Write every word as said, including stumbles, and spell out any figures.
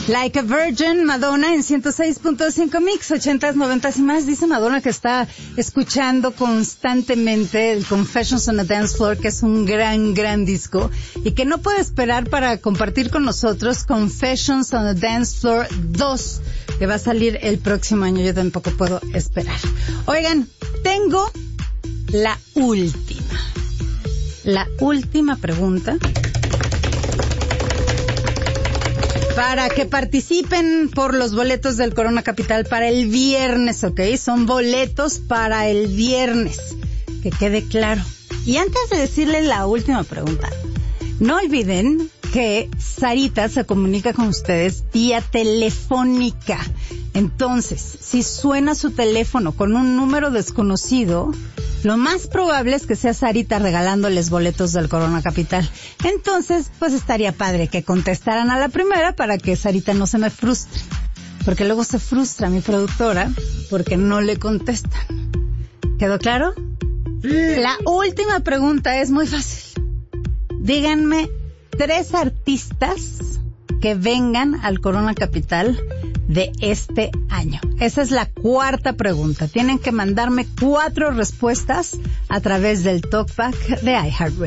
Like a Virgin, Madonna en ciento seis punto cinco Mix, ochentas, noventas y más. Dice Madonna que está escuchando constantemente el Confessions on a Dance Floor, que es un gran, gran disco, y que no puede esperar para compartir con nosotros Confessions on a Dance Floor dos, que va a salir el próximo año. Yo tampoco puedo esperar. Oigan, tengo la última, la última pregunta para que participen por los boletos del Corona Capital para el viernes, ¿ok? Son boletos para el viernes, que quede claro. Y antes de decirles la última pregunta, no olviden que Sarita se comunica con ustedes vía telefónica. Entonces, si suena su teléfono con un número desconocido, lo más probable es que sea Sarita regalándoles boletos del Corona Capital. Entonces, pues estaría padre que contestaran a la primera para que Sarita no se me frustre. Porque luego se frustra mi productora porque no le contestan. ¿Quedó claro? Sí. La última pregunta es muy fácil. Díganme tres artistas que vengan al Corona Capital de este año. Esa es la cuarta pregunta. Tienen que mandarme cuatro respuestas a través del talkback de iHeartRadio.